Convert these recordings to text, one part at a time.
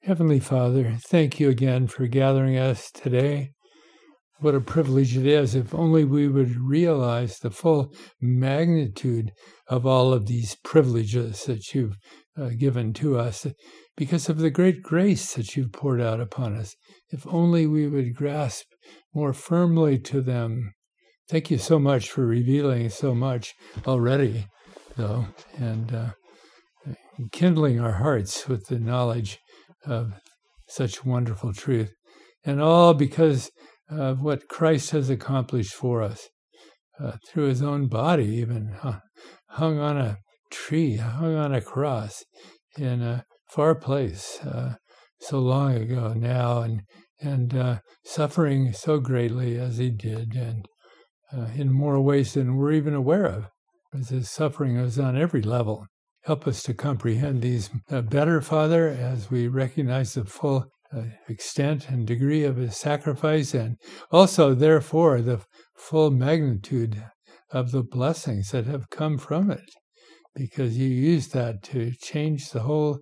Heavenly Father, thank you again for gathering us today. What a privilege it is if only we would realize the full magnitude of all of these privileges that you've given to us because of the great grace that you've poured out upon us. If only we would grasp more firmly to them. Thank you so much for revealing so much already, though, and kindling our hearts with the knowledge of such wonderful truth. And all because of what Christ has accomplished for us through his own body, even hung on a tree, hung on a cross in a far place so long ago now, and suffering so greatly as he did, and in more ways than we're even aware of, because his suffering was on every level. Help us to comprehend these better, Father, as we recognize the full extent and degree of his sacrifice, and also, therefore, the full magnitude of the blessings that have come from it, because you used that to change the whole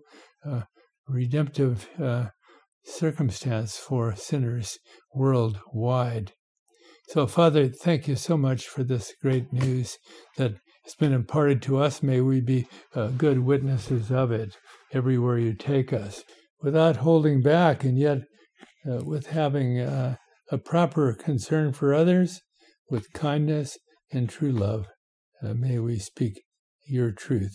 redemptive circumstance for sinners worldwide. So, Father, thank you so much for this great news that has been imparted to us. May we be good witnesses of it everywhere you take us, without holding back, and yet with having a proper concern for others, with kindness and true love. May we speak your truth.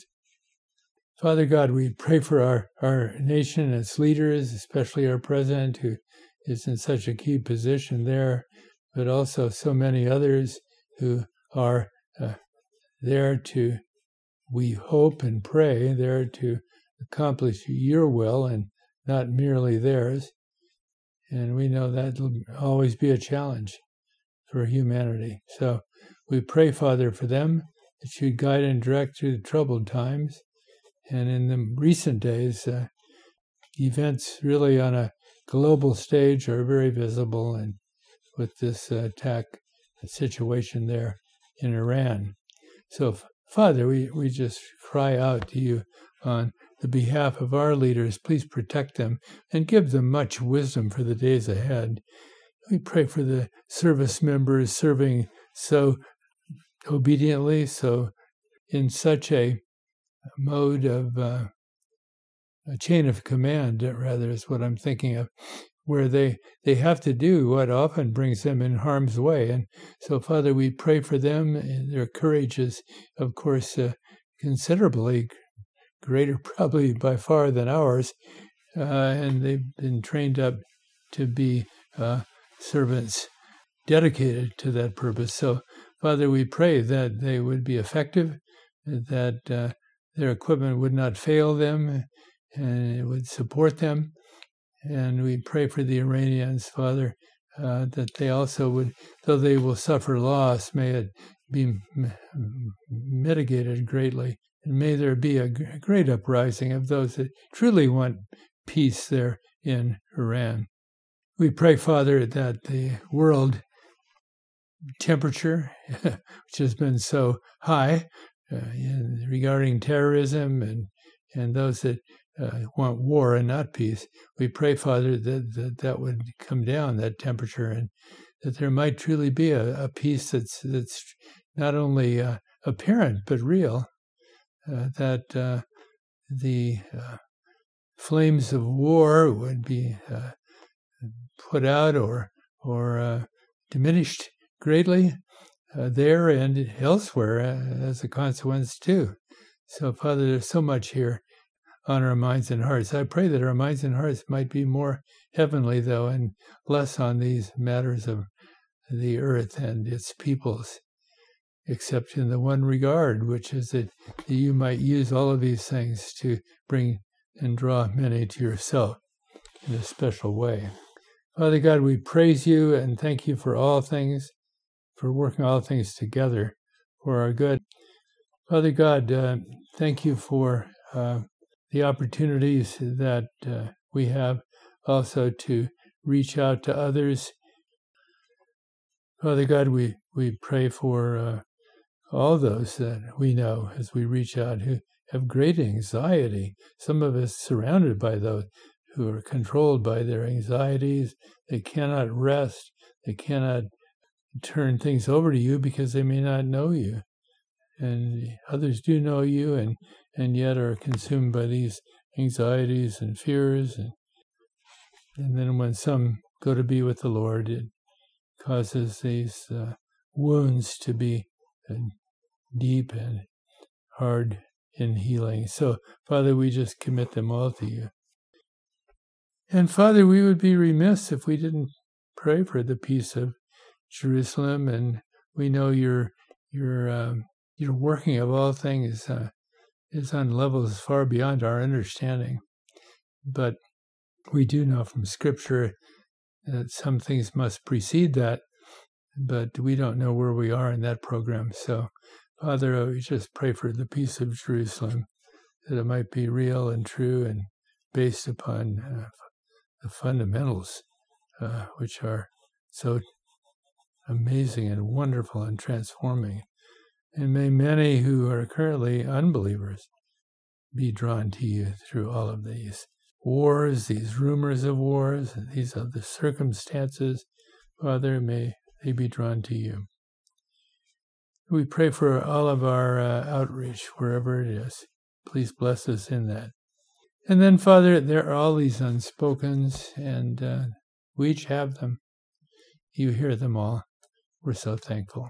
Father God, we pray for our nation and its leaders, especially our president, who is in such a key position there, but also so many others who are there to, we hope and pray, there to accomplish your will and not merely theirs. And we know that will always be a challenge for humanity. So we pray, Father, for them, that you guide and direct through the troubled times. And in the recent days, events really on a global stage are very visible, and with this attack situation there in Iran. So, Father, we just cry out to you on the behalf of our leaders. Please protect them and give them much wisdom for the days ahead. We pray for the service members serving so obediently, so in such a mode of a chain of command, rather, is what I'm thinking of, where they have to do what often brings them in harm's way. And so, Father, we pray for them. Their courage is, of course, considerably greater, probably by far, than ours. And they've been trained up to be servants dedicated to that purpose. So, Father, we pray that they would be effective, that their equipment would not fail them, and it would support them. And we pray for the Iranians, Father, that they also would, though they will suffer loss, may it be mitigated greatly. And may there be a great uprising of those that truly want peace there in Iran. We pray, Father, that the world temperature, which has been so high regarding terrorism and those that want war and not peace, we pray, Father, that would come down, that temperature, and that there might truly be a peace that's not only apparent but real, that the flames of war would be put out or diminished greatly there and elsewhere as a consequence too. So, Father, there's so much here on our minds and hearts. I pray that our minds and hearts might be more heavenly, though, and less on these matters of the earth and its peoples, except in the one regard, which is that you might use all of these things to bring and draw many to yourself in a special way. Father God, we praise you and thank you for all things, for working all things together for our good. Father God, thank you for the opportunities that we have also to reach out to others. Father God, we pray for all those that we know as we reach out who have great anxiety, some of us surrounded by those who are controlled by their anxieties. They cannot rest. They cannot turn things over to you because they may not know you. And others do know you and yet are consumed by these anxieties and fears. And then when some go to be with the Lord, it causes these wounds to be deep and hard in healing. So, Father, we just commit them all to you. And Father, we would be remiss if we didn't pray for the peace of Jerusalem. And we know your working of all things is on levels far beyond our understanding. But we do know from Scripture that some things must precede that, but we don't know where we are in that program. So, Father, we just pray for the peace of Jerusalem, that it might be real and true and based upon the fundamentals, which are so amazing and wonderful and transforming. And may many who are currently unbelievers be drawn to you through all of these wars, these rumors of wars, and these other circumstances. Father, may they be drawn to you. We pray for all of our outreach, wherever it is. Please bless us in that. And then, Father, there are all these unspokens, and we each have them. You hear them all. We're so thankful.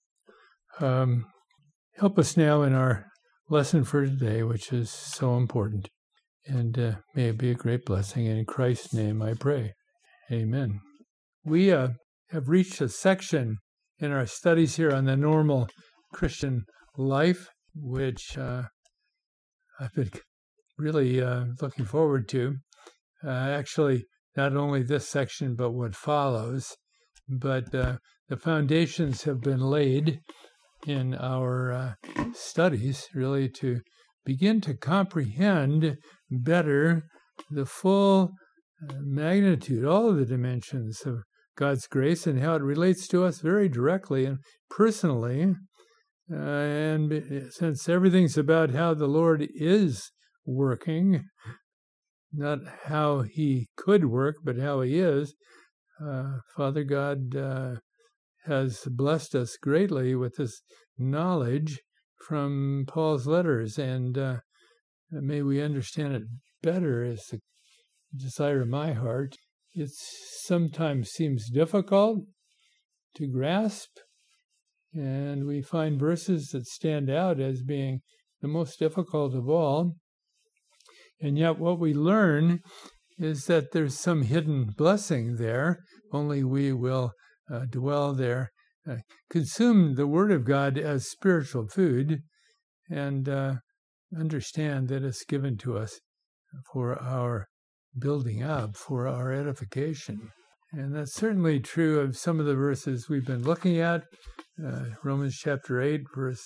Help us now in our lesson for today, which is so important. And may it be a great blessing. And in Christ's name I pray. Amen. We have reached a section in our studies here on the normal Christian life, which I've been really looking forward to. Actually, not only this section, but what follows. But the foundations have been laid in our studies, really, to begin to comprehend better the full magnitude, all of the dimensions of God's grace and how it relates to us very directly and personally. And since everything's about how the Lord is working, not how he could work, but how he is, Father God has blessed us greatly with this knowledge from Paul's letters, and may we understand it better is the desire of my heart. It sometimes seems difficult to grasp, and we find verses that stand out as being the most difficult of all. And yet what we learn is that there's some hidden blessing there. Only we will dwell there, consume the Word of God as spiritual food, and understand that it's given to us for our building up, for our edification. And that's certainly true of some of the verses we've been looking at, Romans chapter 8, verse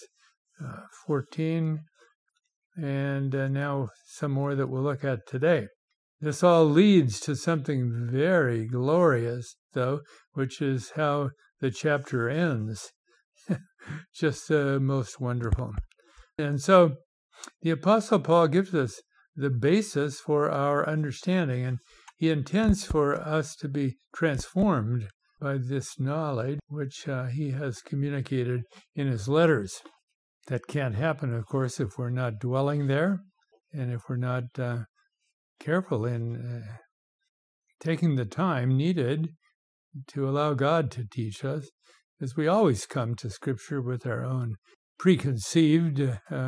14, and now some more that we'll look at today. This all leads to something very glorious, though, which is how the chapter ends. Just most wonderful. And so the Apostle Paul gives us the basis for our understanding, and he intends for us to be transformed by this knowledge which he has communicated in his letters. That can't happen, of course, if we're not dwelling there, and if we're not careful in taking the time needed to allow God to teach us, as we always come to Scripture with our own preconceived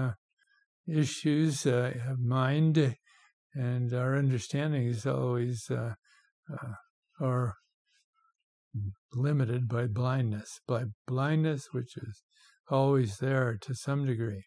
issues of mind, and our understanding is always are limited by blindness which is always there to some degree.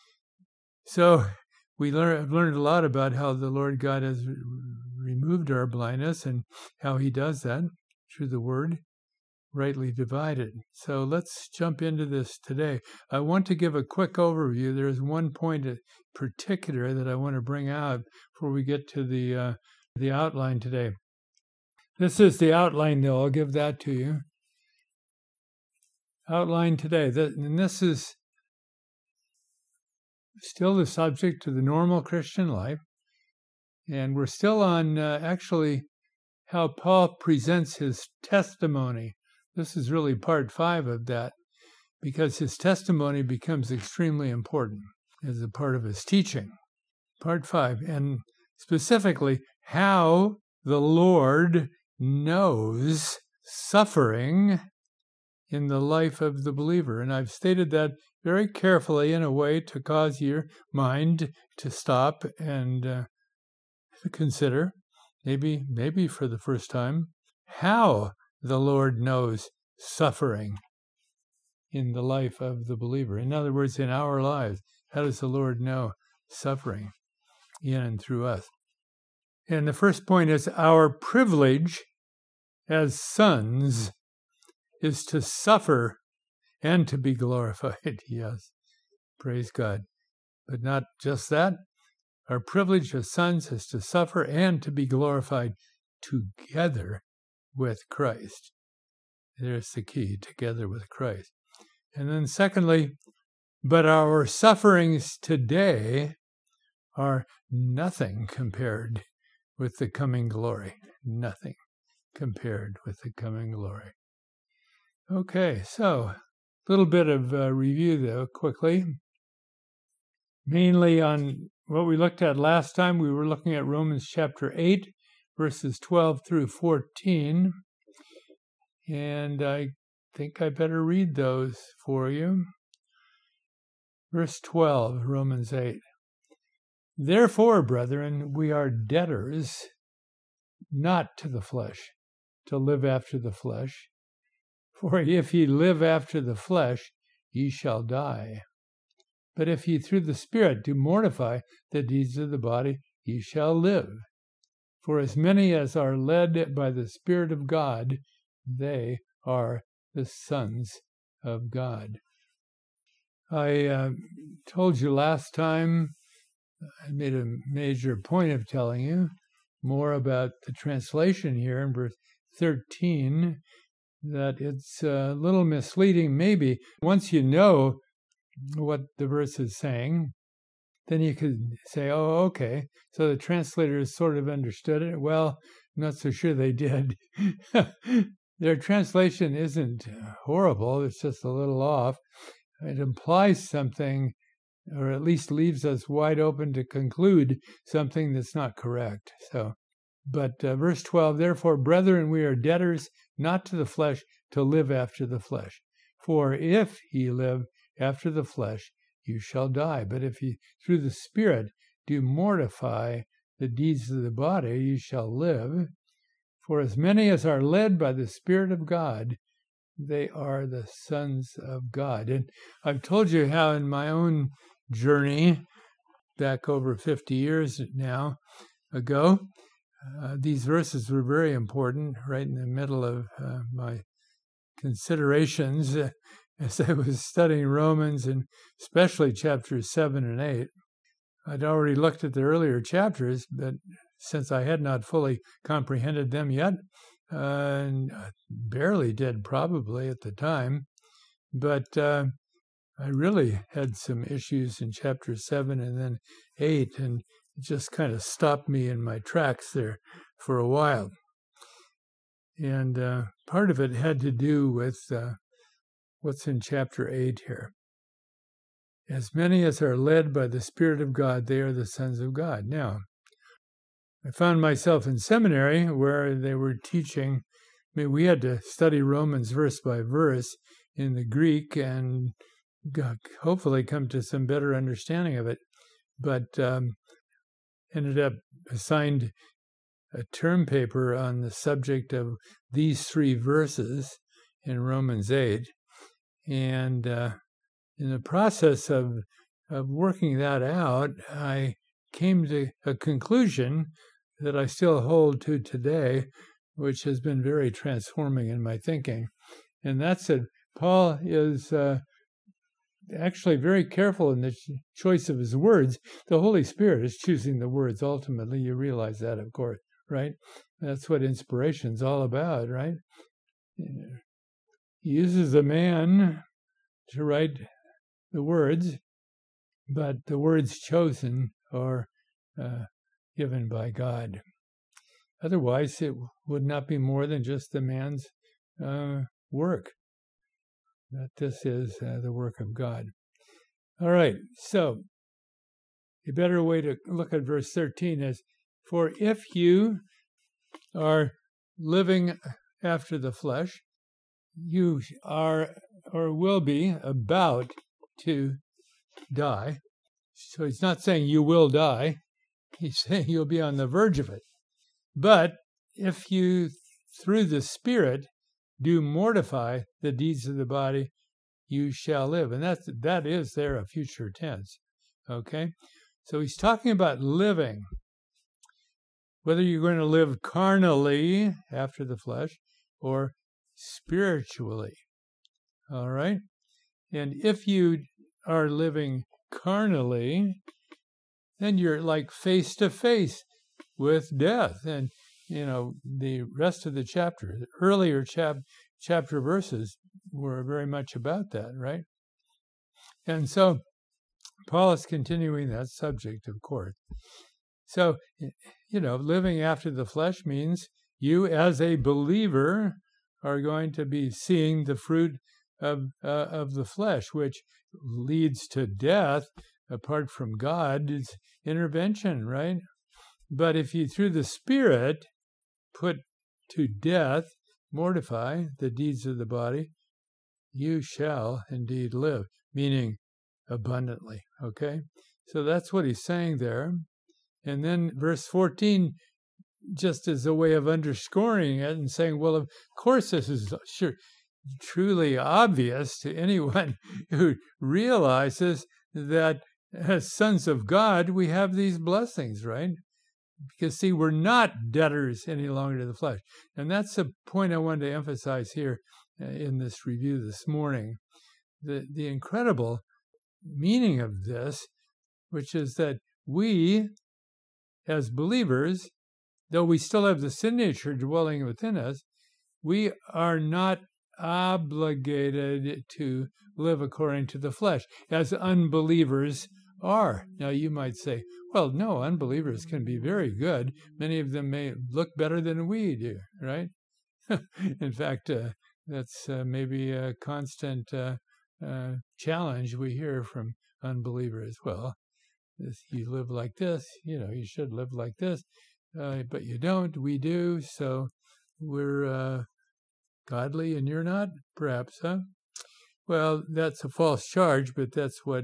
So I've learned a lot about how the Lord God has removed our blindness and how he does that through the Word, rightly divided. So let's jump into this today. I want to give a quick overview. There's one point in particular that I want to bring out before we get to the outline today. This is the outline, though. I'll give that to you. Outline today. And this is still the subject of the normal Christian life. And we're still on actually how Paul presents his testimony. This is really part 5 of that, because his testimony becomes extremely important as a part of his teaching. Part 5, and specifically how the Lord knows suffering in the life of the believer. And I've stated that very carefully in a way to cause your mind to stop and consider, maybe for the first time, how the Lord knows suffering in the life of the believer. In other words, in our lives, how does the Lord know suffering in and through us? And the first point is our privilege as sons is to suffer and to be glorified. Yes, praise God. But not just that. Our privilege as sons is to suffer and to be glorified together with Christ. There's the key, together with Christ. And then secondly, but our sufferings today are nothing compared with the coming glory. Nothing compared with the coming glory. Okay, so a little bit of review, though, quickly. Mainly on what we looked at last time, we were looking at Romans chapter 8, verses 12 through 14. And I think I better read those for you. Verse 12, Romans 8. Therefore, brethren, we are debtors, not to the flesh, to live after the flesh. For if ye live after the flesh, ye shall die. But if ye through the Spirit do mortify the deeds of the body, ye shall live. For as many as are led by the Spirit of God, they are the sons of God. I told you last time, I made a major point of telling you more about the translation here in verse 13, that it's a little misleading maybe. Once you know what the verse is saying, then you could say, oh, okay, so the translators sort of understood it. Well, I'm not so sure they did. Their translation isn't horrible, it's just a little off. It implies something, or at least leaves us wide open to conclude something that's not correct. But verse 12, therefore, brethren, we are debtors, not to the flesh, to live after the flesh. For if ye live after the flesh, you shall die. But if ye through the Spirit do mortify the deeds of the body, you shall live. For as many as are led by the Spirit of God, they are the sons of God. And I've told you how in my own journey, back over 50 years now ago, these verses were very important, right in the middle of my considerations as I was studying Romans, and especially chapters 7 and 8. I'd already looked at the earlier chapters, but since I had not fully comprehended them yet, and barely did probably at the time, but I really had some issues in chapter 7 and then 8, and it just kind of stopped me in my tracks there for a while. And part of it had to do with what's in chapter 8 here. As many as are led by the Spirit of God, they are the sons of God. Now, I found myself in seminary where they were teaching. I mean, we had to study Romans verse by verse in the Greek and hopefully come to some better understanding of it. But ended up assigned a term paper on the subject of these 3 verses in Romans 8. And in the process of working that out, I came to a conclusion that I still hold to today, which has been very transforming in my thinking. And that's that Paul is actually very careful in the choice of his words. The Holy Spirit is choosing the words ultimately. You realize that, of course, right? That's what inspiration's all about, right? He uses a man to write the words, but the words chosen are given by God. Otherwise, it would not be more than just the man's work. That this is the work of God. All right, so a better way to look at verse 13 is, for if you are living after the flesh, you are or will be about to die. So he's not saying you will die. He's saying you'll be on the verge of it. But if you, through the Spirit, do mortify the deeds of the body, you shall live. And that is there a future tense. Okay? So he's talking about living. Whether you're going to live carnally after the flesh or spiritually. All right? And if you are living carnally, then you're like face to face with death. And, the rest of the chapter, the earlier chapter verses were very much about that, right? And so Paul is continuing that subject, of course. So, living after the flesh means you as a believer are going to be seeing the fruit of the flesh, which leads to death apart from God's intervention, right? But if you, through the Spirit, put to death, mortify the deeds of the body, you shall indeed live, meaning abundantly, okay? So that's what he's saying there. And then verse 14, just as a way of underscoring it and saying, well, of course this is truly obvious to anyone who realizes that as sons of God, we have these blessings, right? Because, see, we're not debtors any longer to the flesh. And that's the point I wanted to emphasize here in this review this morning. The incredible meaning of this, which is that we, as believers, though we still have the sin nature dwelling within us, we are not obligated to live according to the flesh, as unbelievers are. Now, you might say, well, no, unbelievers can be very good. Many of them may look better than we do, right? In fact, that's maybe a constant challenge we hear from unbelievers. Well, you live like this, you should live like this, but you don't, we do, so we're godly and you're not, perhaps, huh? Well, that's a false charge, but that's what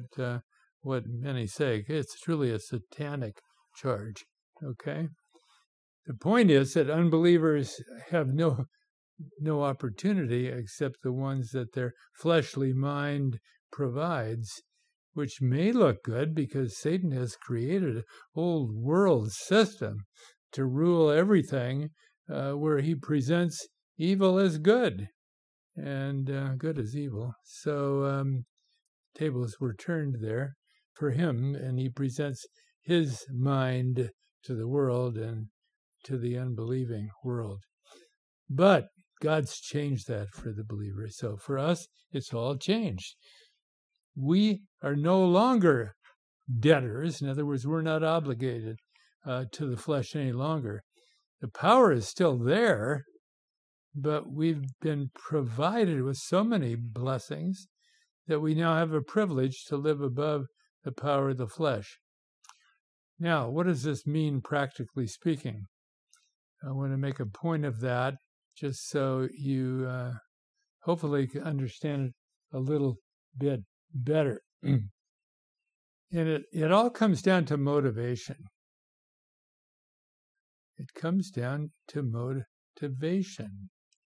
many say. It's truly a satanic charge, okay? The point is that unbelievers have no opportunity except the ones that their fleshly mind provides, which may look good because Satan has created a whole world system to rule everything where he presents evil as good and good as evil. So tables were turned there for him, and he presents his mind to the world and to the unbelieving world. But God's changed that for the believer. So for us, it's all changed. We are no longer debtors. In other words, we're not obligated to the flesh any longer. The power is still there, but we've been provided with so many blessings that we now have a privilege to live above the power of the flesh. Now, what does this mean practically speaking? I want to make a point of that just so you hopefully can understand it a little bit better. And it all comes down to motivation. It comes down to motivation.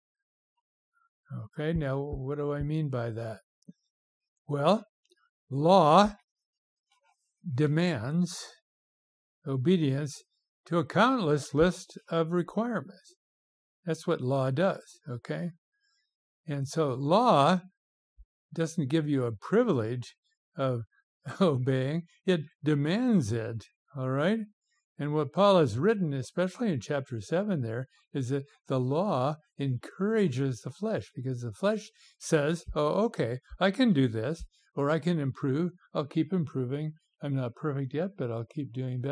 Okay, now what do I mean by that? Well, law demands obedience to a countless list of requirements. That's what law does, okay? And so law doesn't give you a privilege of obeying. It demands it, all right? And what Paul has written, especially in chapter 7 there, is that the law encourages the flesh, because the flesh says, oh, okay, I can do this, or I can improve. I'll keep improving. I'm not perfect yet, but I'll keep doing better.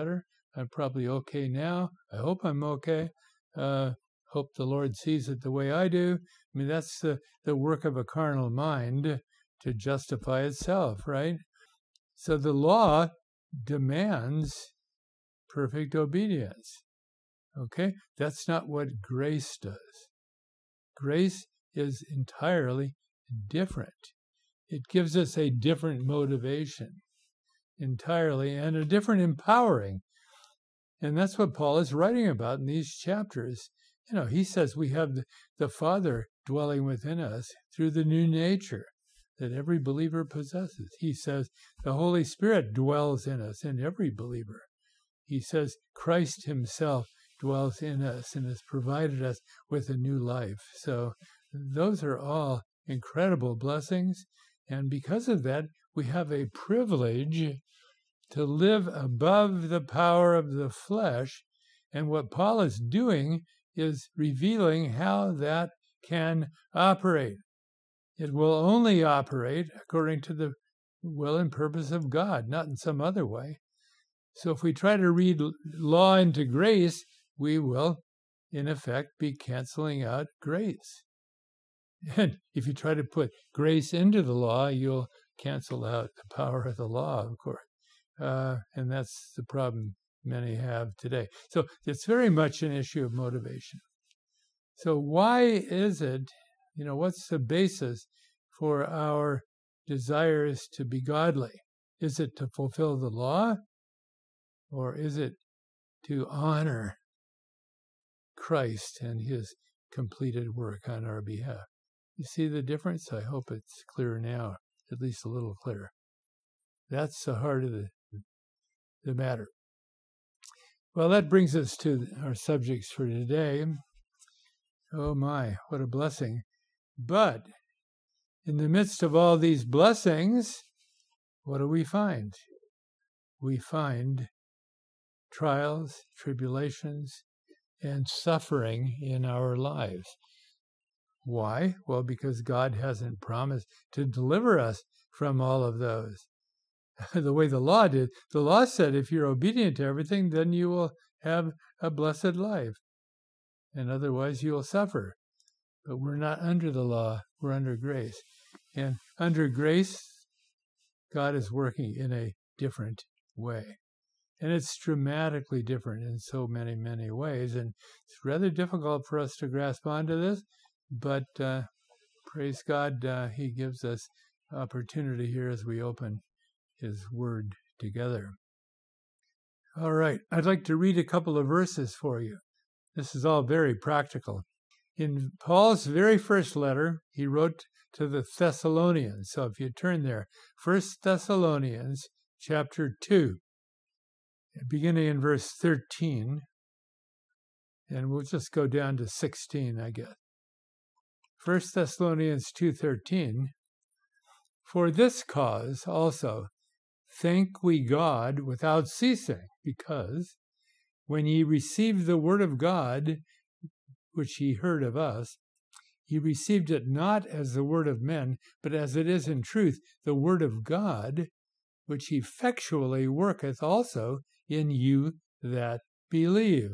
I'm probably okay now. I hope I'm okay. Hope the Lord sees it the way I do. I mean, that's the work of a carnal mind to justify itself, right? So the law demands perfect obedience. Okay? That's not what grace does. Grace is entirely different. It gives us a different motivation entirely and a different empowering. And that's what Paul is writing about in these chapters. He says we have the Father dwelling within us through the new nature that every believer possesses. He says the Holy Spirit dwells in us, in every believer. He says Christ himself dwells in us and has provided us with a new life. So those are all incredible blessings. And because of that, we have a privilege to live above the power of the flesh. And what Paul is doing is revealing how that can operate. It will only operate according to the will and purpose of God, not in some other way. So if we try to read law into grace, we will, in effect, be canceling out grace. And if you try to put grace into the law, you'll cancel out the power of the law, of course. And that's the problem many have today. So it's very much an issue of motivation. So why is it, what's the basis for our desires to be godly? Is it to fulfill the law? Or is it to honor Christ and his completed work on our behalf? You see the difference? I hope it's clear now, at least a little clearer. That's the heart of the matter. Well, that brings us to our subjects for today. Oh my, what a blessing. But in the midst of all these blessings, what do we find? We find trials, tribulations, and suffering in our lives. Why? Well, because God hasn't promised to deliver us from all of those. The way the law did. The law said if you're obedient to everything, then you will have a blessed life. And otherwise you will suffer. But we're not under the law. We're under grace. And under grace, God is working in a different way. And it's dramatically different in so many, many ways. And it's rather difficult for us to grasp onto this. But praise God, he gives us opportunity here as we open his word together. All right, I'd like to read a couple of verses for you. This is all very practical. In Paul's very first letter, he wrote to the Thessalonians. So if you turn there, 1 Thessalonians chapter 2, beginning in verse 13, and we'll just go down to 16, I guess. 1 Thessalonians 2:13, for this cause also thank we God without ceasing, because when ye received the word of God, which ye heard of us, ye received it not as the word of men, but as it is in truth the word of God, which effectually worketh also in you that believe.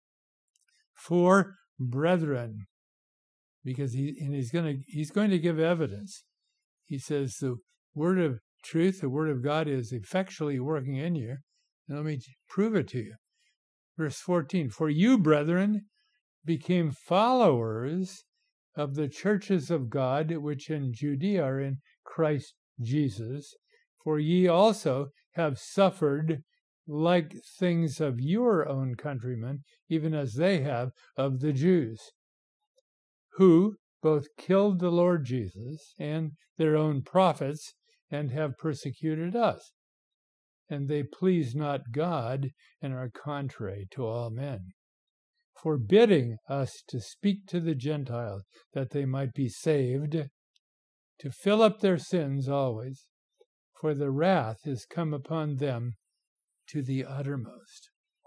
For brethren, because he's going to give evidence. He says the word of truth, the word of God is effectually working in you. And let me prove it to you. Verse 14, for you, brethren, became followers of the churches of God, which in Judea are in Christ Jesus. For ye also have suffered like things of your own countrymen, even as they have of the Jews, who both killed the Lord Jesus and their own prophets, and have persecuted us. And they please not God, and are contrary to all men, forbidding us to speak to the Gentiles, that they might be saved, to fill up their sins always, for the wrath is come upon them to the uttermost.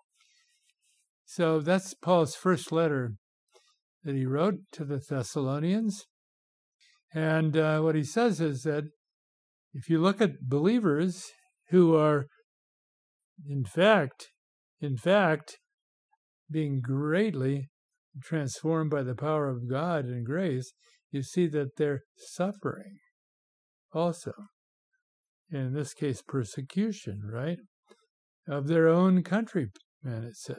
So that's Paul's first letter that he wrote to the Thessalonians. And what he says is that if you look at believers who are, in fact, in fact, being greatly transformed by the power of God and grace, you see that they're suffering also. In this case, persecution, right? Of their own countrymen, it says.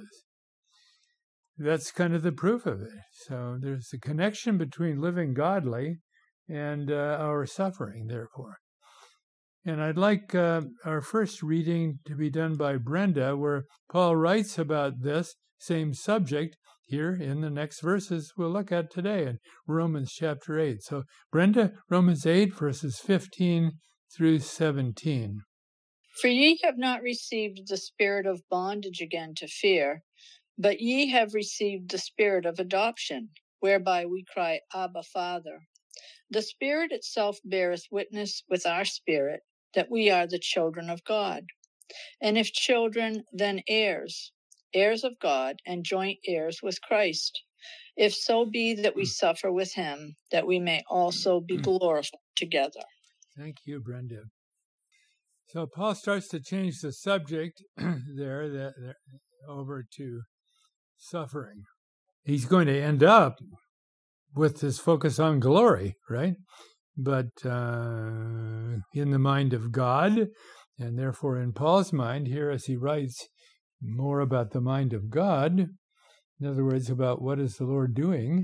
That's kind of the proof of it. So there's a connection between living godly and our suffering, therefore. And I'd like our first reading to be done by Brenda, where Paul writes about this same subject here in the next verses we'll look at today in Romans chapter 8. So Brenda, Romans 8, verses 15 through 17. For ye have not received the spirit of bondage again to fear, but ye have received the spirit of adoption, whereby we cry, Abba, Father. The Spirit itself beareth witness with our spirit that we are the children of God. And if children, then heirs, heirs of God, and joint heirs with Christ, if so be that we suffer with him, that we may also be glorified together. Thank you, Brenda. So Paul starts to change the subject there over to suffering. He's going to end up with this focus on glory, right? But in the mind of God, and therefore in Paul's mind here, as he writes more about the mind of God, in other words, about what is the Lord doing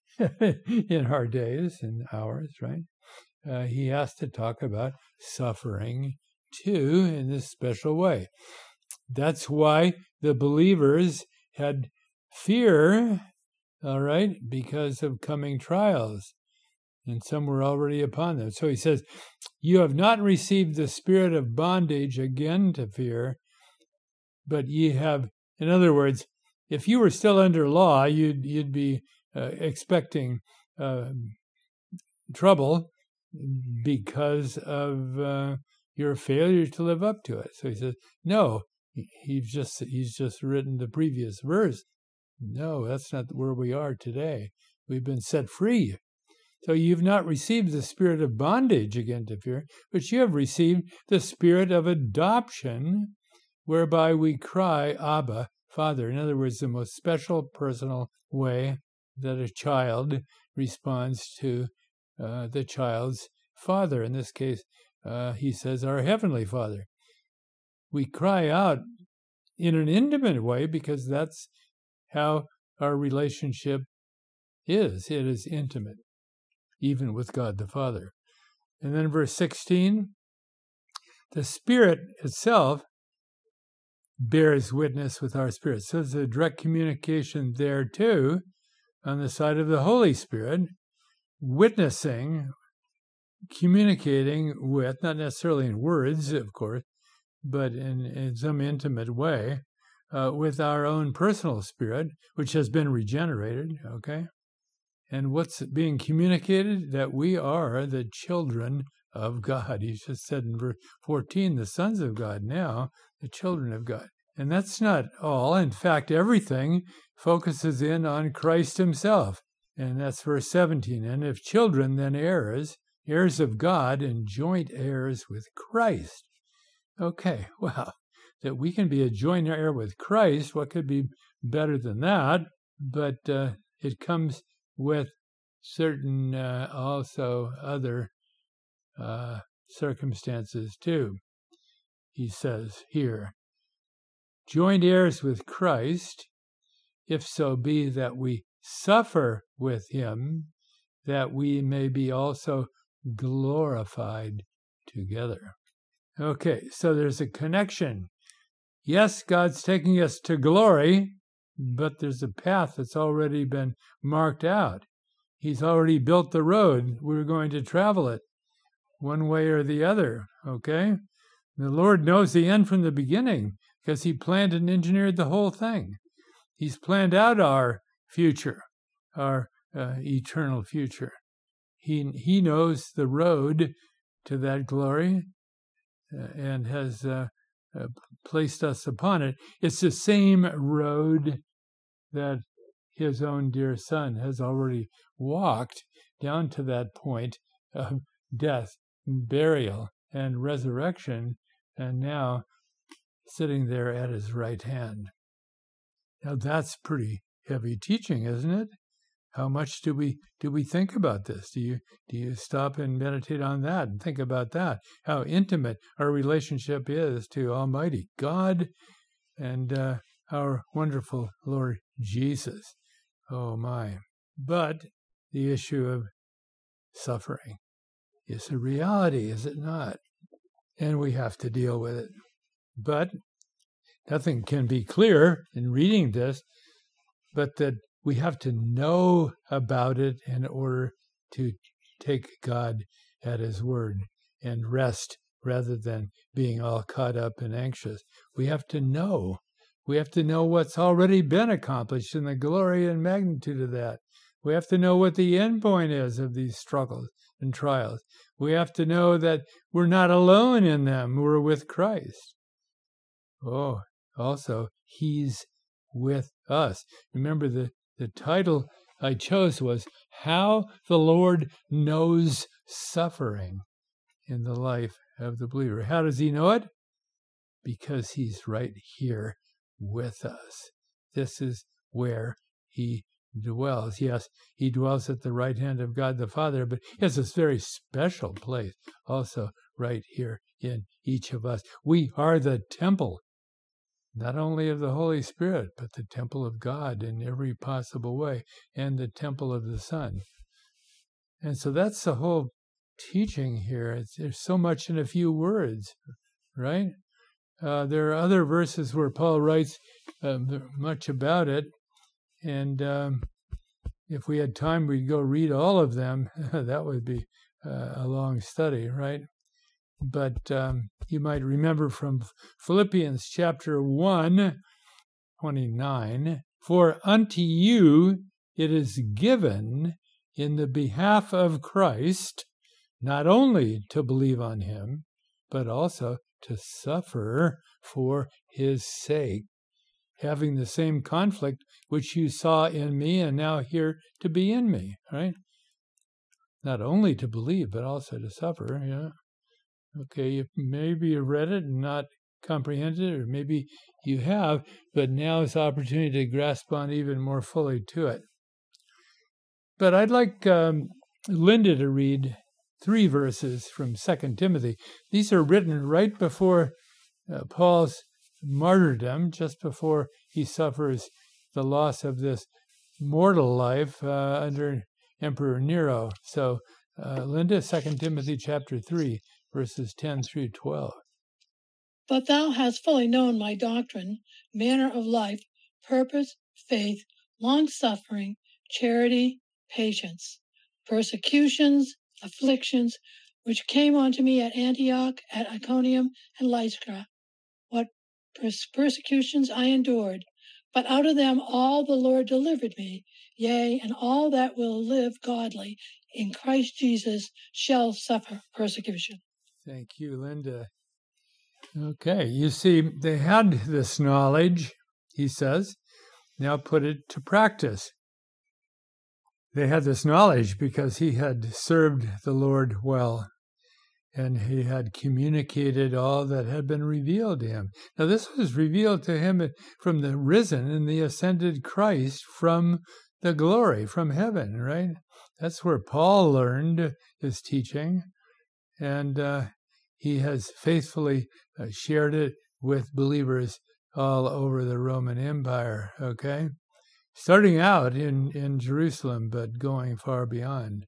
in our days and hours, right? He has to talk about suffering too in this special way. That's why the believers had fear, all right, because of coming trials, and some were already upon them. So he says, you have not received the spirit of bondage again to fear, but ye have, in other words, if you were still under law, you'd be expecting trouble because of your failure to live up to it. So he says, no, he's just written the previous verse. No, that's not where we are today. We've been set free. So you've not received the spirit of bondage again to fear, but you have received the spirit of adoption, whereby we cry, Abba, Father. In other words, the most special personal way that a child responds to the child's father. In this case, he says, our Heavenly Father. We cry out in an intimate way because that's how our relationship is. It is intimate, even with God the Father. And then verse 16, the Spirit itself bears witness with our spirit. So there's a direct communication there too, on the side of the Holy Spirit, witnessing, communicating with, not necessarily in words, of course, but in some intimate way, with our own personal spirit, which has been regenerated, okay? And what's being communicated? That we are the children of God. He just said in verse 14, the sons of God, now the children of God. And that's not all. In fact, everything focuses in on Christ himself. And that's verse 17. And if children, then heirs, heirs of God and joint heirs with Christ. Okay, well, that we can be a joint heir with Christ, what could be better than that? But it comes with certain also other circumstances too. He says here, joint heirs with Christ, if so be that we suffer with him, that we may be also glorified together. Okay, so there's a connection. Yes, God's taking us to glory, but there's a path that's already been marked out. He's already built the road. We're going to travel it one way or the other, okay? The Lord knows the end from the beginning because he planned and engineered the whole thing. He's planned out our future, our eternal future. He knows the road to that glory and has placed us upon it. It's the same road that his own dear Son has already walked down to that point of death, burial, and resurrection, and now sitting there at his right hand. Now that's pretty heavy teaching, isn't it? How much do we think about this? Do you stop and meditate on that and think about that? How intimate our relationship is to Almighty God and our wonderful Lord Jesus. Oh my. But the issue of suffering is a reality, is it not? And we have to deal with it. But nothing can be clear in reading this, but that we have to know about it in order to take God at His word and rest rather than being all caught up and anxious. We have to know. We have to know what's already been accomplished and the glory and magnitude of that. We have to know what the end point is of these struggles and trials. We have to know that we're not alone in them. We're with Christ. Oh, also, He's with us. Remember, the title I chose was How the Lord Knows Suffering in the Life of the Believer. How does He know it? Because He's right here with us. This is where He dwells. Yes, He dwells at the right hand of God the Father, but He has this very special place also right here in each of us. We are the temple, not only of the Holy Spirit, but the temple of God in every possible way, and the temple of the Son. And so that's the whole teaching here. There's so much in a few words, right? There are other verses where Paul writes much about it, and if we had time, we'd go read all of them. That would be a long study, right? But you might remember from Philippians chapter 1, 29, for unto you it is given in the behalf of Christ, not only to believe on Him, but also to suffer for His sake, having the same conflict which you saw in me and now here to be in me, right? Not only to believe, but also to suffer, yeah. Okay, maybe you read it and not comprehended it, or maybe you have, but now is the opportunity to grasp on even more fully to it. But I'd like Linda to read 3 verses from 2 Timothy. These are written right before Paul's martyrdom, just before he suffers the loss of this mortal life under Emperor Nero. So, Linda, 2 Timothy chapter 3, verses 10 through 12. But thou hast fully known my doctrine, manner of life, purpose, faith, long-suffering, charity, patience, persecutions, afflictions, which came unto me at Antioch, at Iconium, and Lystra. What persecutions I endured, but out of them all the Lord delivered me. Yea, and all that will live godly in Christ Jesus shall suffer persecution. Thank you, Linda. Okay, you see, they had this knowledge, he says. Now put it to practice. They had this knowledge because he had served the Lord well, and he had communicated all that had been revealed to him. Now, this was revealed to him from the risen and the ascended Christ from the glory, from heaven, right? That's where Paul learned his teaching, and he has faithfully shared it with believers all over the Roman Empire, okay? Starting out in Jerusalem, but going far beyond.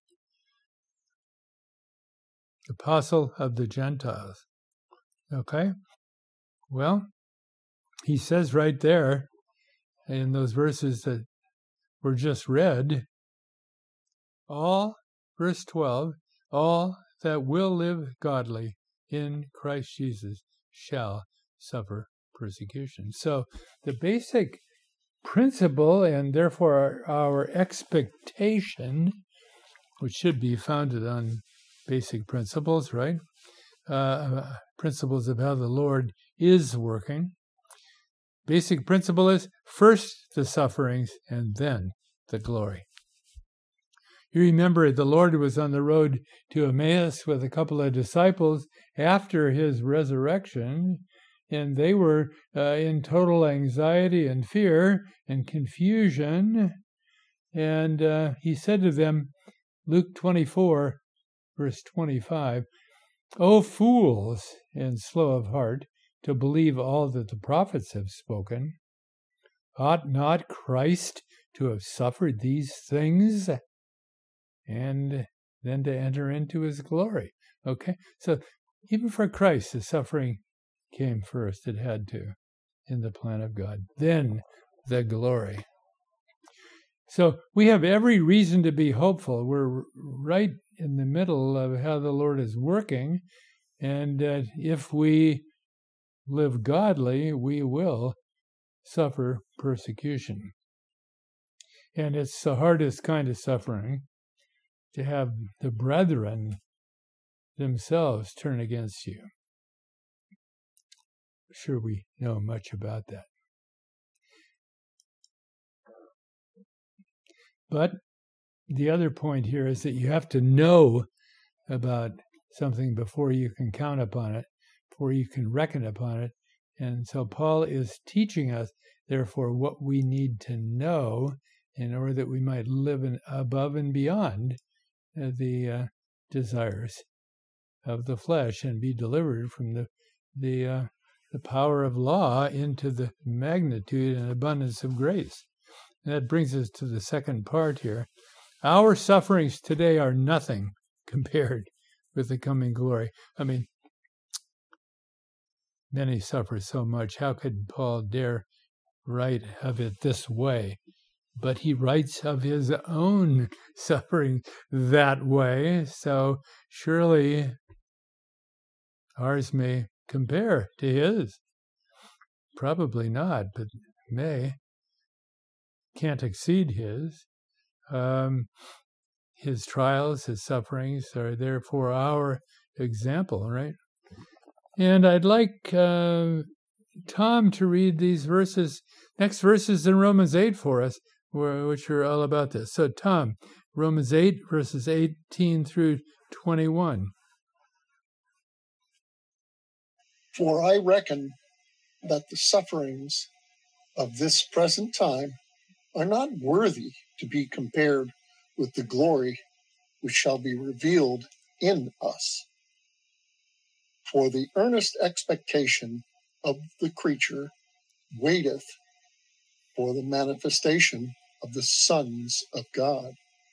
Apostle of the Gentiles, okay? Well, he says right there in those verses that were just read, all, verse 12, all that will live godly in Christ Jesus shall suffer persecution. So the basic principle, and therefore our expectation, which should be founded on basic principles, right? Principles of how the Lord is working. Basic principle is first the sufferings and then the glory. You remember the Lord was on the road to Emmaus with a couple of disciples after his resurrection, and they were in total anxiety and fear and confusion. And he said to them, Luke 24, verse 25, "O fools, and slow of heart, to believe all that the prophets have spoken. Ought not Christ to have suffered these things, and then to enter into his glory?" Okay, so even for Christ, the suffering came first. It had to, in the plan of God. Then the glory. So we have every reason to be hopeful. We're right in the middle of how the Lord is working, and if we live godly, we will suffer persecution. And it's the hardest kind of suffering, to have the brethren themselves turn against you. I'm sure we know much about that. But the other point here is that you have to know about something before you can count upon it, before you can reckon upon it. And so Paul is teaching us, therefore, what we need to know in order that we might live above and beyond the desires of the flesh and be delivered from the power of law into the magnitude and abundance of grace. And that brings us to the second part here. Our sufferings today are nothing compared with the coming glory. I mean, many suffer so much. How could Paul dare write of it this way? But he writes of his own suffering that way. So surely ours may compare to his. Probably not, but may. Can't exceed his. His trials, his sufferings are there for our example, right? And I'd like Tom to read these verses, next verses in Romans 8 for us, which are all about this. So Tom, Romans 8, verses 18 through 21. "For I reckon that the sufferings of this present time are not worthy to be compared with the glory which shall be revealed in us. For the earnest expectation of the creature waiteth for the manifestation of the sons of God.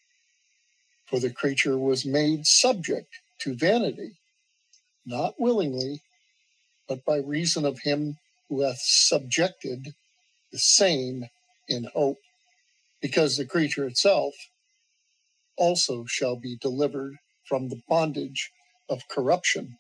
For the creature was made subject to vanity, not willingly, but by reason of him who hath subjected the same in hope, because the creature itself also shall be delivered from the bondage of corruption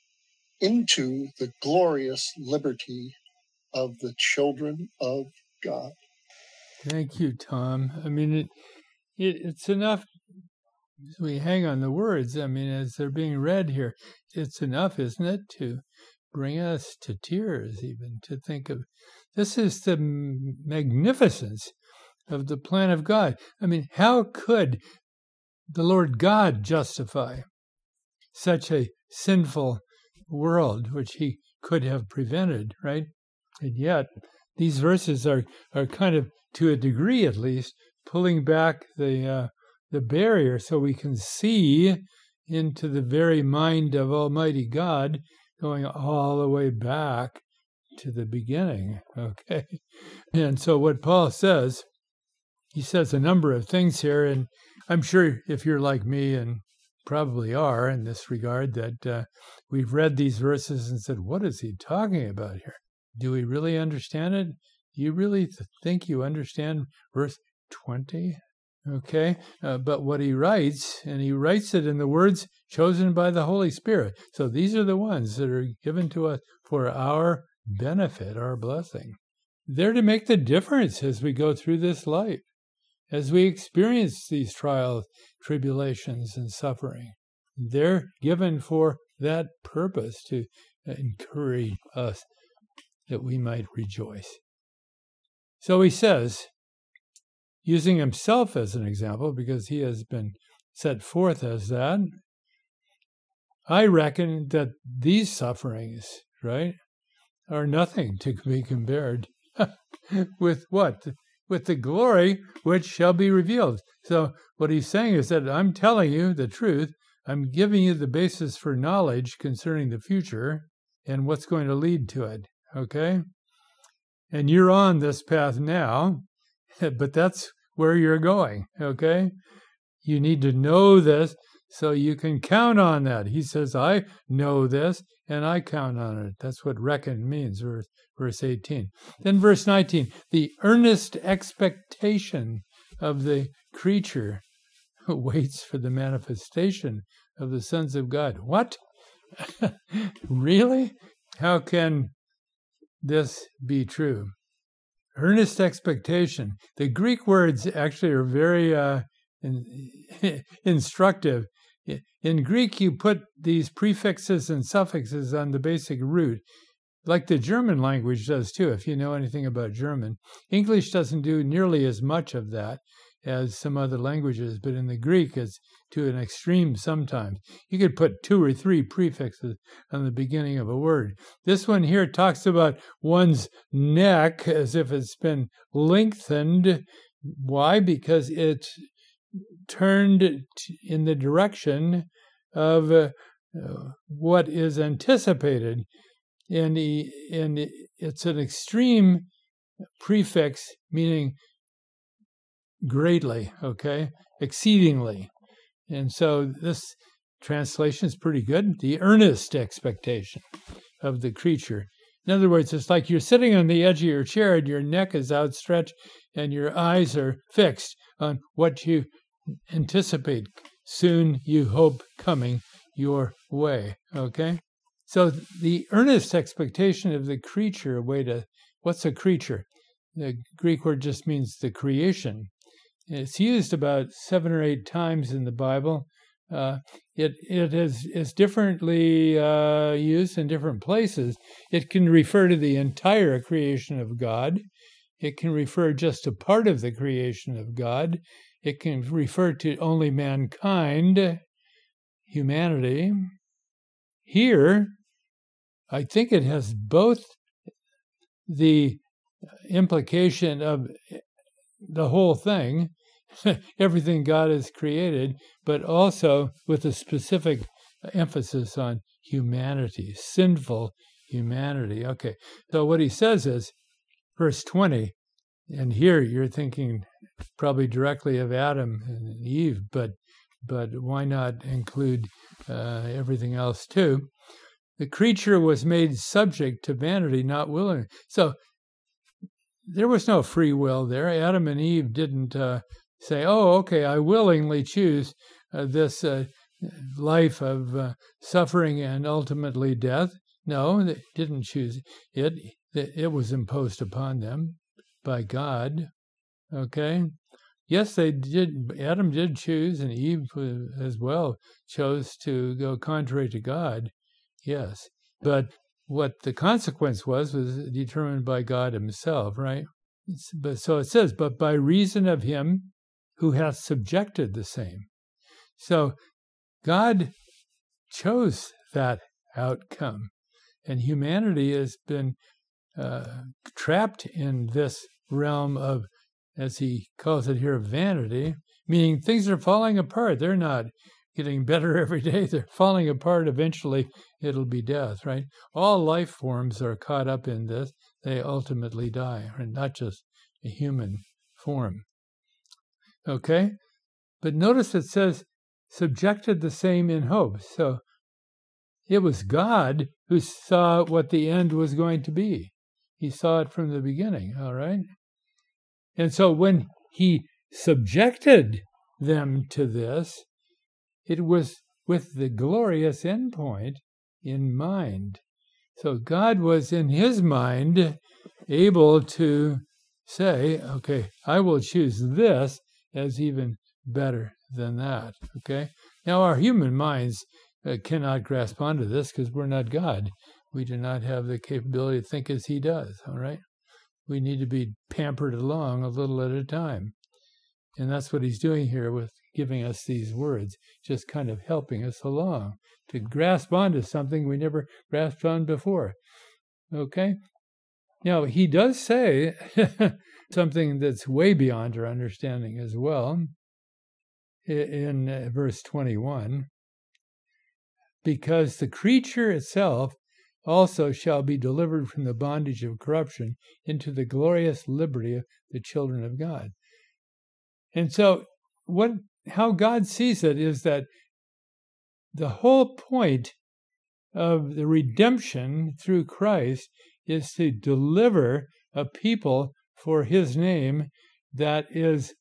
into the glorious liberty of the children of God." Thank you, Tom. I mean, it's enough. We hang on the words. I mean, as they're being read here, it's enough, isn't it, to bring us to tears, even to think of this is the magnificence of the plan of God. I mean, how could the Lord God justify such a sinful world, which he could have prevented, right? And yet, these verses are kind of, to a degree at least, pulling back the barrier so we can see into the very mind of Almighty God, going all the way back to the beginning, okay? And so what Paul says, he says a number of things here, and I'm sure if you're like me, and probably are in this regard, that we've read these verses and said, what is he talking about here? Do we really understand it? Do you really think you understand verse 20? Okay, but what he writes, and he writes it in the words chosen by the Holy Spirit. So these are the ones that are given to us for our benefit, our blessing. They're to make the difference as we go through this life, as we experience these trials, tribulations, and suffering. They're given for that purpose, to encourage us that we might rejoice. So he says, using himself as an example, because he has been set forth as that, I reckon that these sufferings, right, are nothing to be compared with what? With the glory which shall be revealed. So what he's saying is that I'm telling you the truth. I'm giving you the basis for knowledge concerning the future and what's going to lead to it. Okay? And you're on this path now, but that's where you're going. Okay? You need to know this so you can count on that. He says, I know this and I count on it. That's what reckon means, verse 18. Then verse 19, the earnest expectation of the creature waits for the manifestation of the sons of God. What? Really? How can this be true? Earnest expectation. The Greek words actually are very instructive. In Greek, you put these prefixes and suffixes on the basic root, like the German language does too, if you know anything about German. English doesn't do nearly as much of that as some other languages, but in the Greek, it's to an extreme sometimes. You could put 2 or 3 prefixes on the beginning of a word. This one here talks about one's neck as if it's been lengthened. Why? Because it's turned in the direction of what is anticipated. And it's an extreme prefix, meaning greatly, okay? Exceedingly. And so this translation is pretty good. The earnest expectation of the creature. In other words, it's like you're sitting on the edge of your chair and your neck is outstretched and your eyes are fixed on what you anticipate soon, you hope, coming your way, okay? So the earnest expectation of the creature, what's a creature? The Greek word just means the creation. It's used about 7 or 8 times in the Bible. It is differently used in different places. It can refer to the entire creation of God. It can refer just to part of the creation of God. It can refer to only mankind, humanity. Here, I think it has both the implication of the whole thing, everything God has created, but also with a specific emphasis on humanity, sinful humanity. Okay, so what he says is, verse 20, and here you're thinking probably directly of Adam and Eve, but why not include everything else too? The creature was made subject to vanity, not willing. So there was no free will there. Adam and Eve didn't say, oh, okay, I willingly choose this life of suffering and ultimately death. No, they didn't choose it. It was imposed upon them by God. Okay? Yes, they did. Adam did choose, and Eve as well chose to go contrary to God. Yes. But what the consequence was determined by God himself, right? So it says, but by reason of him who hath subjected the same. So God chose that outcome. And humanity has been trapped in this realm of, as he calls it here, vanity, meaning things are falling apart. They're not getting better every day. They're falling apart. Eventually, it'll be death, right? All life forms are caught up in this. They ultimately die, and not just a human form. Okay? But notice it says, subjected the same in hope. So it was God who saw what the end was going to be. He saw it from the beginning, all right? And so when he subjected them to this, it was with the glorious endpoint in mind. So God was in his mind able to say, okay, I will choose this as even better than that, okay? Now, our human minds cannot grasp onto this because we're not God. We do not have the capability to think as he does, all right? We need to be pampered along a little at a time. And that's what he's doing here with giving us these words, just kind of helping us along to grasp onto something we never grasped on before. Okay? Now, he does say something that's way beyond our understanding as well in verse 21. Because the creature itself also shall be delivered from the bondage of corruption into the glorious liberty of the children of God. And so how God sees it is that the whole point of the redemption through Christ is to deliver a people for his name that is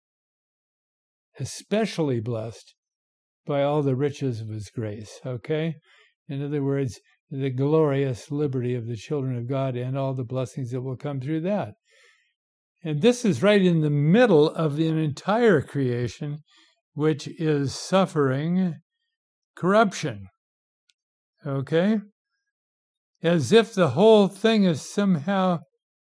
especially blessed by all the riches of his grace, okay? In other words, the glorious liberty of the children of God and all the blessings that will come through that. And this is right in the middle of an entire creation, which is suffering corruption, okay? As if the whole thing is somehow,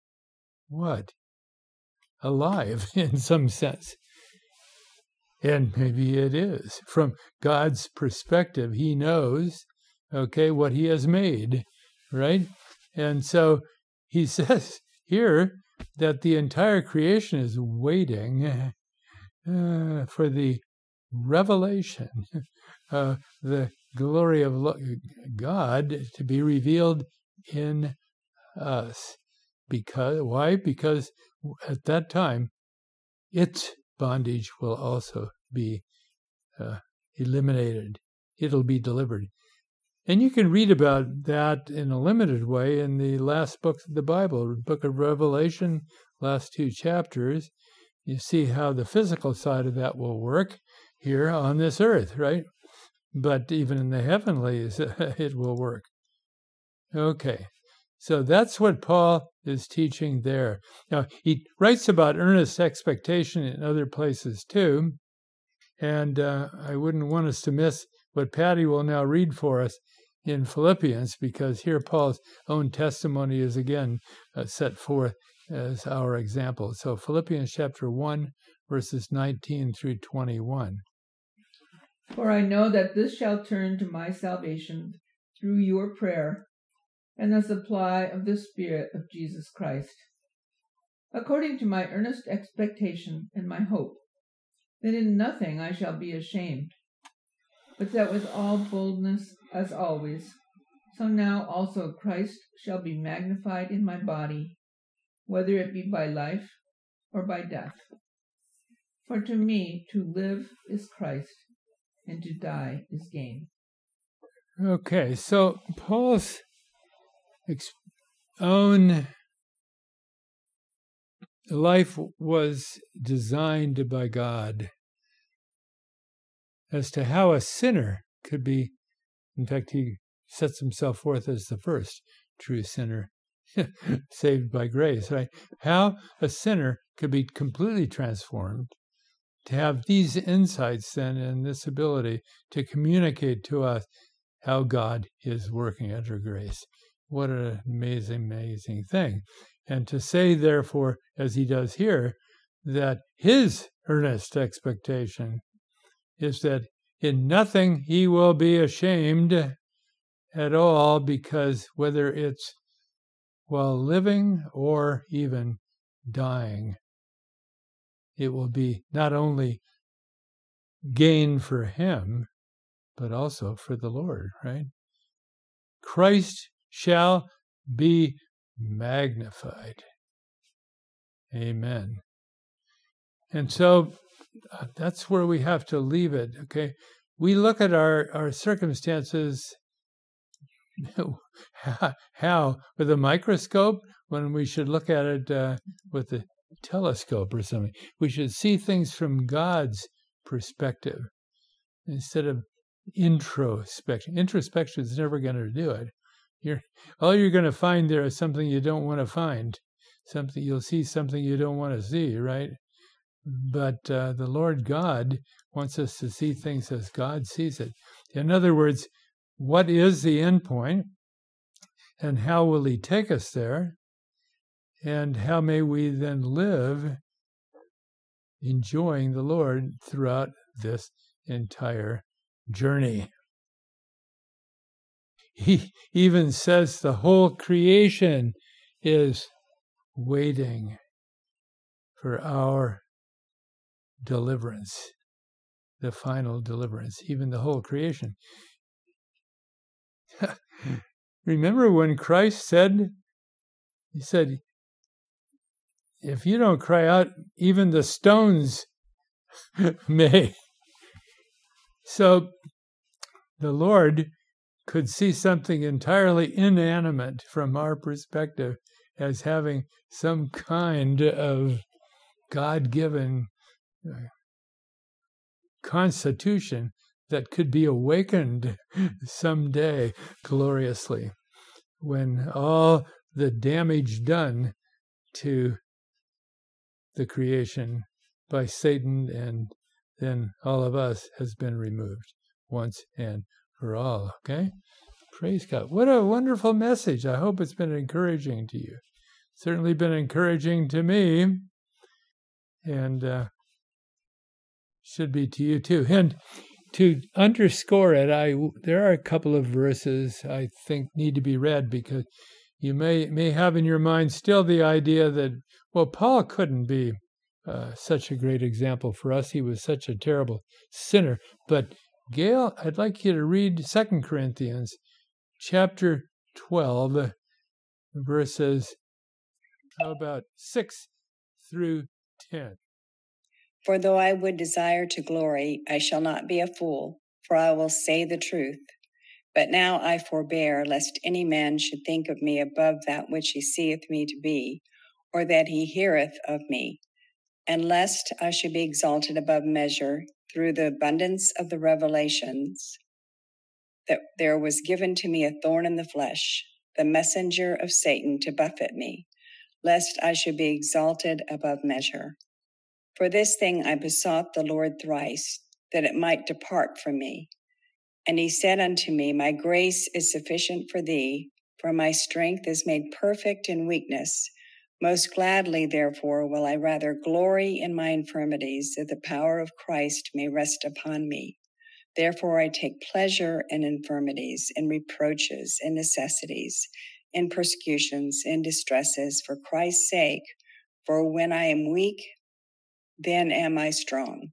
alive in some sense. And maybe it is. From God's perspective, he knows, what he has made, right? And so he says here that the entire creation is waiting for the revelation, the glory of God to be revealed in us. Why? Because at that time, its bondage will also be eliminated. It'll be delivered. And you can read about that in a limited way in the last books of the Bible, the book of Revelation, last 2 chapters. You see how the physical side of that will work here on this earth, right? But even in the heavenlies, it will work. Okay, so that's what Paul is teaching there. Now, he writes about earnest expectation in other places too, and I wouldn't want us to miss what Patty will now read for us in Philippians, because here Paul's own testimony is again set forth as our example. So Philippians chapter 1, verses 19 through 21. For I know that this shall turn to my salvation through your prayer and the supply of the Spirit of Jesus Christ, according to my earnest expectation and my hope, that in nothing I shall be ashamed, but that with all boldness as always, so now also Christ shall be magnified in my body, whether it be by life or by death. For to me to live is Christ, and to die is gain. Okay, so Paul's own life was designed by God as to how a sinner could be. In fact, he sets himself forth as the first true sinner saved by grace, right? How a sinner could be completely transformed, to have these insights then and this ability to communicate to us how God is working under grace. What an amazing, amazing thing. And to say, therefore, as he does here, that his earnest expectation is that in nothing he will be ashamed at all, because whether it's while living or even dying, it will be not only gain for him, but also for the Lord, right? Christ shall be magnified. Amen. And so that's where we have to leave it, okay? We look at our circumstances, how? With a microscope, when we should look at it with a telescope or something. We should see things from God's perspective instead of introspection. Introspection is never going to do it. All you're going to find there is something you don't want to find. You'll see something you don't want to see, right? But the Lord God wants us to see things as God sees it. In other words, what is the end point, and how will he take us there, and how may we then live enjoying the Lord throughout this entire journey? he even says the whole creation is waiting for our deliverance, the final deliverance, even the whole creation. Remember when Christ said, he said, if you don't cry out, even the stones may. So the Lord could see something entirely inanimate from our perspective as having some kind of God-given constitution that could be awakened someday gloriously when all the damage done to the creation by Satan and then all of us has been removed once and for all. Okay? Praise God. What a wonderful message. I hope it's been encouraging to you. Certainly been encouraging to me, and should be to you too. And to underscore it, there are a couple of verses I think need to be read, because you may have in your mind still the idea that, well, Paul couldn't be such a great example for us. He was such a terrible sinner. But Gail, I'd like you to read 2 Corinthians chapter 12, verses, how about 6 through 10. For though I would desire to glory, I shall not be a fool, for I will say the truth. But now I forbear, lest any man should think of me above that which he seeth me to be, or that he heareth of me, and lest I should be exalted above measure through the abundance of the revelations, that there was given to me a thorn in the flesh, the messenger of Satan to buffet me, lest I should be exalted above measure. For this thing I besought the Lord thrice, that it might depart from me. And he said unto me, My grace is sufficient for thee, for my strength is made perfect in weakness. Most gladly, therefore, will I rather glory in my infirmities, that the power of Christ may rest upon me. Therefore I take pleasure in infirmities, in reproaches, in necessities, in persecutions, in distresses, for Christ's sake. For when I am weak, then am I strong.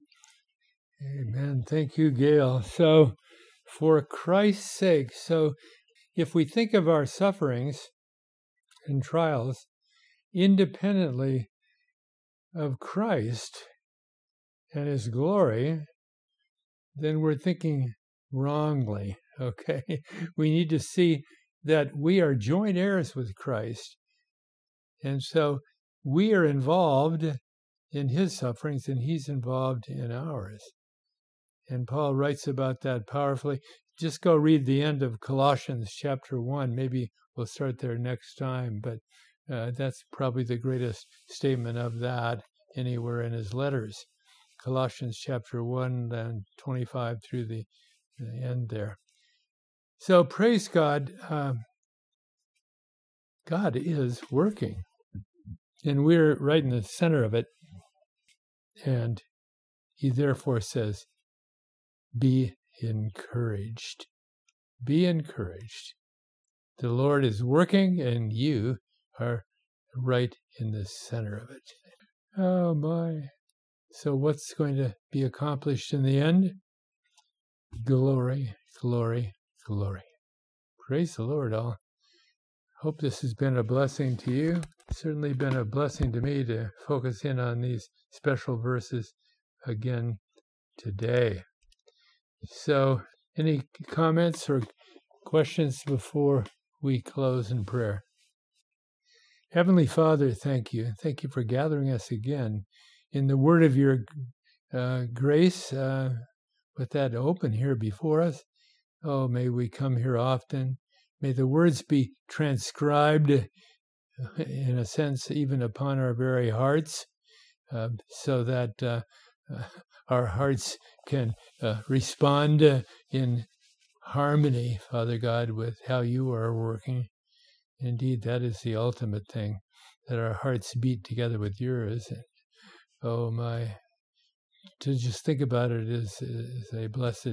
Amen. Thank you, Gail. So, for Christ's sake, so if we think of our sufferings and trials independently of Christ and his glory, then we're thinking wrongly, okay? We need to see that we are joint heirs with Christ. And so we are involved in his sufferings and he's involved in ours. And Paul writes about that powerfully. Just go read the end of Colossians chapter 1. Maybe we'll start there next time, but that's probably the greatest statement of that anywhere in his letters. Colossians chapter 1 and 25 through the end there. So praise God. God is working, and we're right in the center of it. And he therefore says, be encouraged. Be encouraged. The Lord is working, and you are right in the center of it. Oh, my. So what's going to be accomplished in the end? Glory, glory, glory. Praise the Lord, all. Hope this has been a blessing to you. Certainly been a blessing to me to focus in on these special verses again today. So, any comments or questions before we close in prayer? Heavenly Father, thank you. Thank you for gathering us again in the word of your grace, with that open here before us. Oh, may we come here often. May the words be transcribed, in a sense, even upon our very hearts, so that our hearts can respond in harmony, Father God, with how you are working. Indeed, that is the ultimate thing, that our hearts beat together with yours. And, oh my, to just think about it is a blessed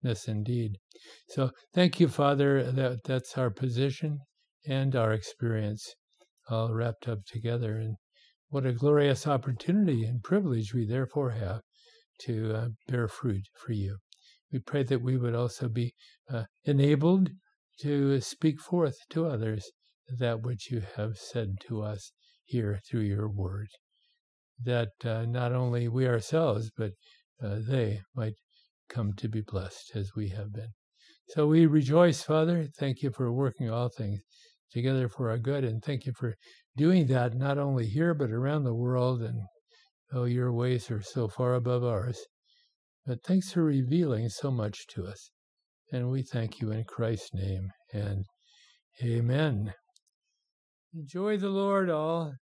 blessedness indeed. So thank you, Father, that's our position and our experience all wrapped up together. And what a glorious opportunity and privilege we therefore have to bear fruit for you. We pray that we would also be enabled to speak forth to others that which you have said to us here through your word, that not only we ourselves, but they might come to be blessed as we have been. So we rejoice, Father. Thank you for working all things together for our good, and thank you for doing that not only here, but around the world. And oh, your ways are so far above ours. But thanks for revealing so much to us. And we thank you in Christ's name, and amen. Enjoy the Lord all.